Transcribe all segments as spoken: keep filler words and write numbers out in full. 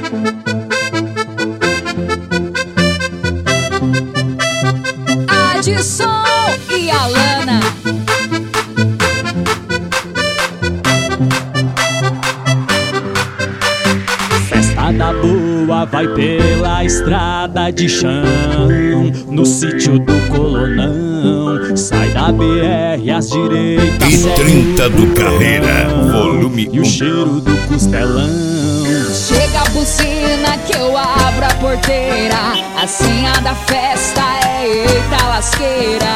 Adson e Alana. Festa da boa vai pela estrada de chão, no sítio do Colonão. Sai da B R às direitas E trinta do Carreira, volume e o cheiro do costelão. Chega a buzina que eu abro a porteira, a senha da festa é eita lasqueira.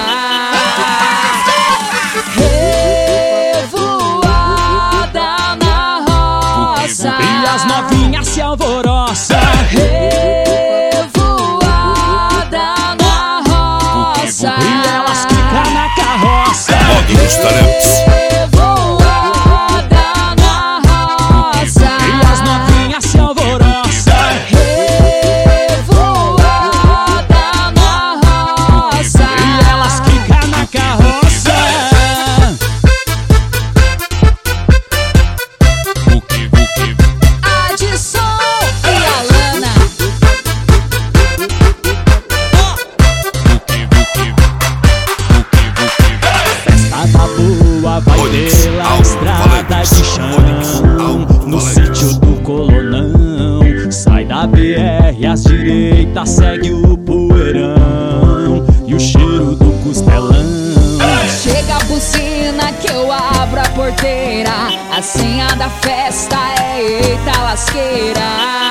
Revoada na roça E as novinhas se alvoroçam. Revoada na roça E elas ficam na carroça. Rock dos Talentos. Revoada na roça E as novinhas se alvoroçam. Revoada na roça E elas ficam na carroça. Adson e Alana. Festa da boa vai Onix, pela Alvo, estrada Valenx, de chão, Onix, Alvo, no Valenx. sítio do Colonão. Sai da B R às direitas, segue o poeirão e o cheiro do costelão. Chega a buzina que eu abro a porteira, a senha da festa é eita lasqueira.